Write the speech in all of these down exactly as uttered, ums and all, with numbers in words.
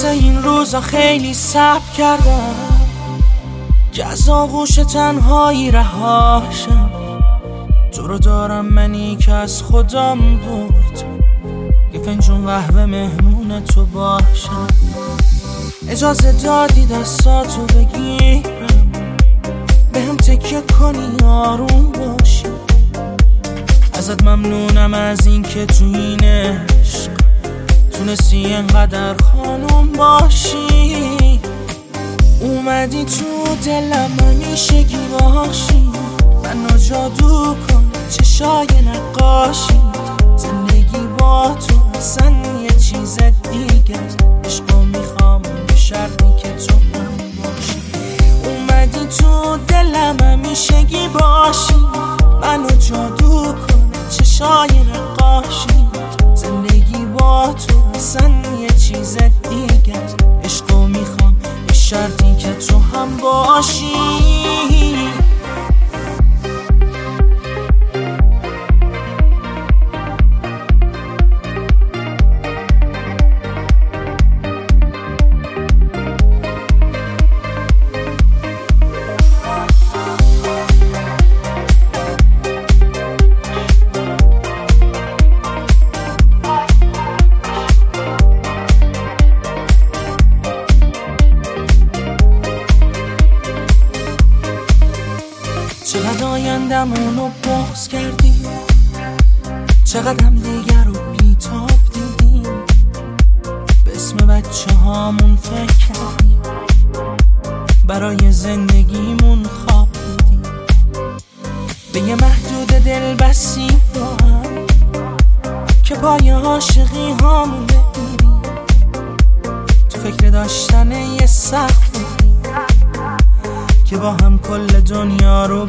واسه این روزا خیلی صبر کردم که از آغوش تنهایی رهاشم. تو رو دارم منی که از خودم برد، یه فنجون قهوه مهمون تو باشم. اجازه دادی دستاتو بگیرم، بهم تکیه کنی آروم باشی. ازت ممنونم از این که تو این عشق تونستی اینقدر خانوم باشی. اومدی تو دلم همیشگی باشی، منو جادو کن چشای نقاشی. زندگی با تو اصلا یه چیز دیگه، عشقو میخوام به شرطی که تو هم باشی. اومدی تو دلم همیشگی باشی، منو جادو کن چشای نقاشی. زندگی با تو اصلا یه چیز دیگه، عشقو میخوام به شرطی که تو هم باشی. چقدر آیندمونو بغض کردی، چقدر هم دیگر رو بیتاب دیدیم. به اسم بچه هامون فکر کردیم، برای زندگیمون خواب دیدیم. به یه محدود دل بستیم با هم که پای عاشقی هامون بگیریم. تو فکر داشتن یه سقف بودیم که با هم کل دنیا رو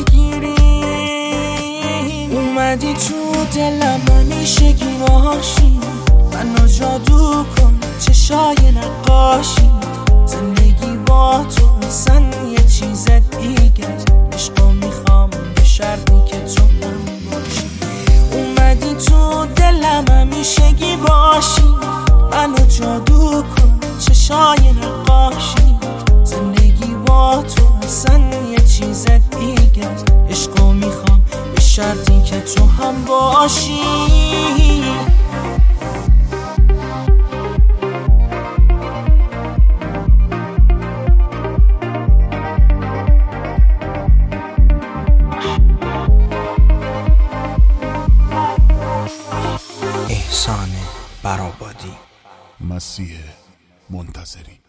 بگیریم. اومدی تو دلم همیشگی باشی، منو جادو کن چشای نقاشی. زندگی با تو اصلا یه چیز دیگه، عشقو میخوام به شرطی که تو هم باشی. اومدی تو دلم همیشگی باشی، منو جادو کن چشای نقاشی. زندگی با تو اصلا یه چیز دیگه، عشقو میخوام به شرطی که تو هم باشی. احسان برآبادی، مسیح منتظری.